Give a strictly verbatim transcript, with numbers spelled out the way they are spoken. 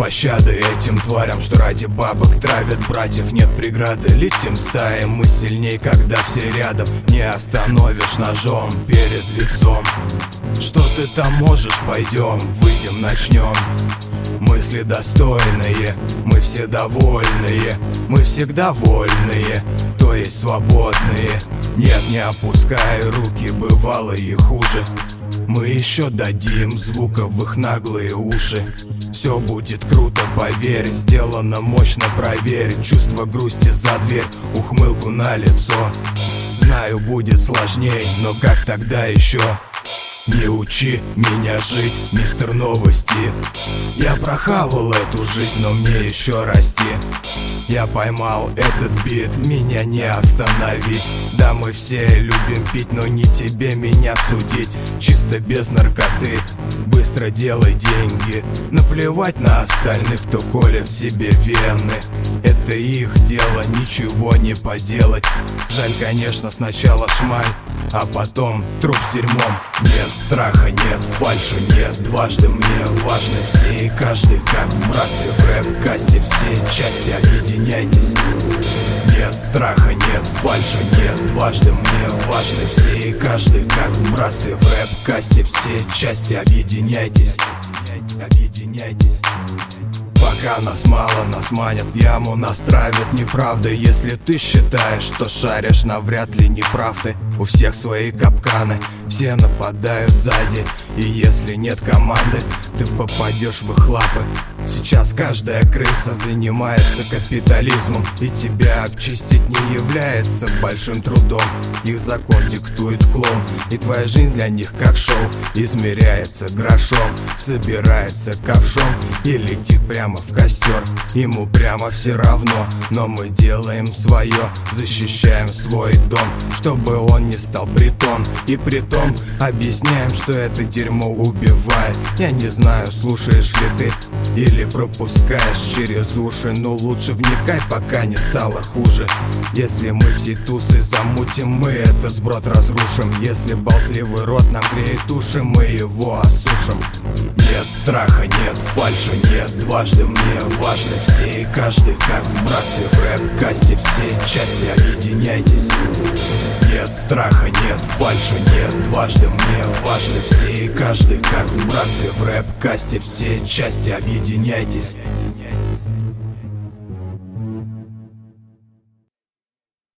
пощады этим тварям, что ради бабок травят братьев. Нет преграды, летим стаей, мы сильней, когда все рядом. Не остановишь ножом перед лицом. Что ты там можешь, пойдем, выйдем, начнем. Мысли достойные, мы все довольные, мы всегда вольные, то есть свободные. Нет, не опускай руки, бывало и хуже. Мы еще дадим звуков в их наглые уши. Все будет круто, поверь, сделано мощно, проверь. Чувство грусти за дверь, ухмылку на лицо. Знаю, будет сложней, но как тогда еще? Не учи меня жить, мистер Новости. Я прохавал эту жизнь, но мне еще расти. Я поймал этот бит, меня не остановить. Да, мы все любим пить, но не тебе меня судить. Чисто без наркоты, быстро делай деньги. Наплевать на остальных, кто колет себе вены. Это их дело, ничего не поделать. Жаль, конечно, сначала шмаль, а потом труп с дерьмом. Нет страха, нет фальши, нет дважды. Мне важны все и каждый, как в братстве. В рэп-касте все части, объединяйтесь. Нет страха, нет фальши, нет дважды. Мне важны все и каждый, как в братстве. В рэп-касте все части, объединяйтесь. Объединяйтесь. Пока нас мало, нас манят в яму, нас травят неправдой. Если ты считаешь, что шаришь, навряд ли не прав ты. У всех свои капканы, все нападают сзади. И если нет команды, ты попадешь в их лапы. Сейчас каждая крыса занимается капитализмом, и тебя обчистить не является большим трудом. Их закон диктует клон, и твоя жизнь для них как шоу. Измеряется грошом, собирается ковшом и летит прямо в костер. Ему прямо все равно, но мы делаем свое, защищаем свой дом, чтобы он не стал притон. И притом объясняем, что это дерьмо убивает. Я не знаю, слушаешь ли ты или пропускаешь через уши, но лучше вникай, пока не стало хуже. Если мы все тусы замутим, мы этот сброд разрушим. Если болтливый рот нам греет уши, мы его осушим. Нет страха, нет фальши, нет дважды. Мне важны все и каждый, как в братстве. В рэп-касте все части, объединяйтесь. Нет страха, нет фальши, нет дважды. Мне важны все и каждый, как в братстве. В рэп-касте все части, объединяйтесь.